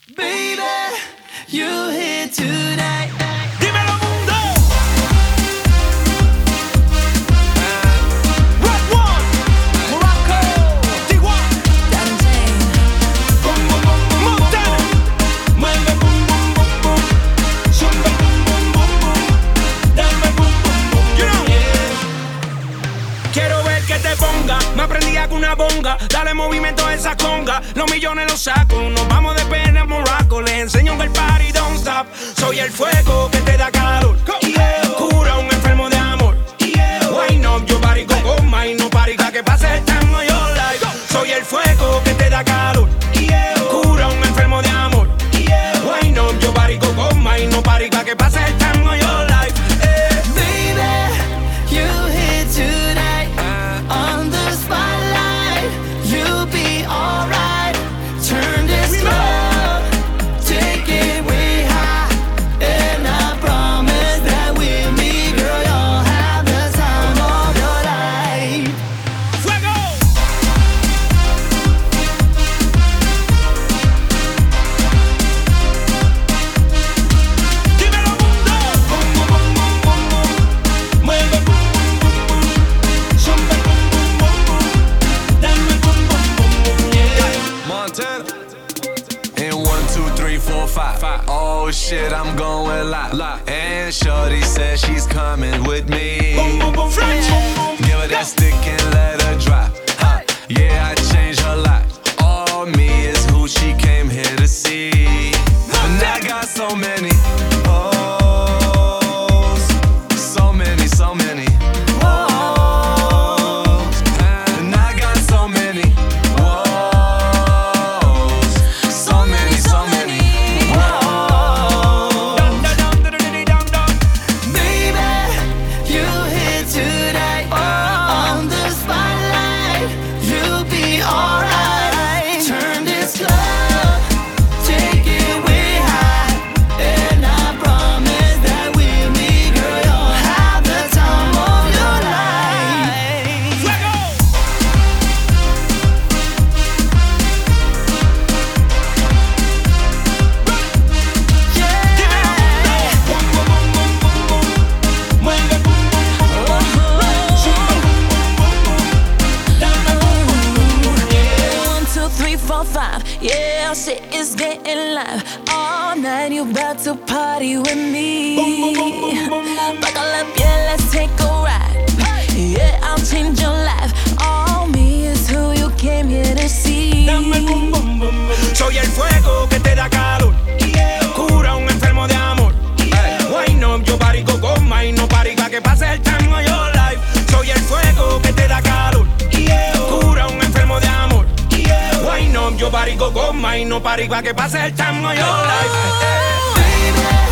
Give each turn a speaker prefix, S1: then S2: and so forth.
S1: Baby, you here tonight.
S2: Dímelo, mundo. Red One, Morocco, T1,
S1: Boom, boom, boom, boom,
S2: Montana.
S1: mueve boom, boom, boom, boom. Zumba boom, boom, boom, boom. Dame boom, boom, boom,
S2: You know.
S1: yeah.
S2: Quiero ver que te ponga, me aprendí con una bonga. Dale movimiento a esa conga, los millones los saco. Nos vamos de pena a Morocco, les enseño que el party don't stop. Soy el fuego que te da calor, cura a un enfermo de amor. Wine up, yo party con goma y no party pa' que pase el time of your life. Soy el fuego que te da calor, cura a un enfermo de amor. Wine up, yo party con goma y no party pa' que pase el time of your life.
S1: Baby, you here tonight. On the spotlight, you'll be alright. Turn this club, take it way high. And I promise that with me, girl, you'll have the time of your life.
S2: Fuego. Dímelo, mundo.
S1: Boom, boom, boom, boom, boom, boom. Mueve boom, boom, boom, boom. Zumba boom, boom, boom, boom. Dame boom, boom, boom, boom, yeah.
S3: Montana. In 1, 2, 3, 4, 5. Oh shit, I'm going live. And Shorty says she's coming with me.
S2: Boom, boom, boom, French.
S3: Give her that stick and let her drop. Huh. Yeah, I changed her life. All me is who she came here to see. And I got so many hoes. So many, so many hoes. And I got so many woes. So many, so many woes.
S2: Dun, dun, dun, dun, dun, dun, dun.
S1: Baby, you here tonight. On the spotlight, you'll be alright. Turn this club, take it way high. And I promise that with me, girl, you'll have the time of your life.
S2: Fuego.
S1: Yeah. Boom, boom, boom, boom, boom, boom. Mueve boom, boom, boom, boom. Zumba boom, boom, boom, boom. Dame boom, boom, boom, boom, yeah.
S4: 1, 2, 3, 4, 5. Yeah, shit is getting live. All night you about to party with me. Buckle up, yeah, let's take a ride. Yeah, I'll change your life. All me is who you came here to see.
S2: Dame boom, boom, boom, boom. Soy el fuego que te da calor, cura a un enfermo de amor. Wine up, yo party con goma y no party pa' que pase el time of your life. Soy el fuego que te da calor, cura a un enfermo de amor. Wine up, yo party con goma y no party pa' que pase el time of your life.
S1: Baby,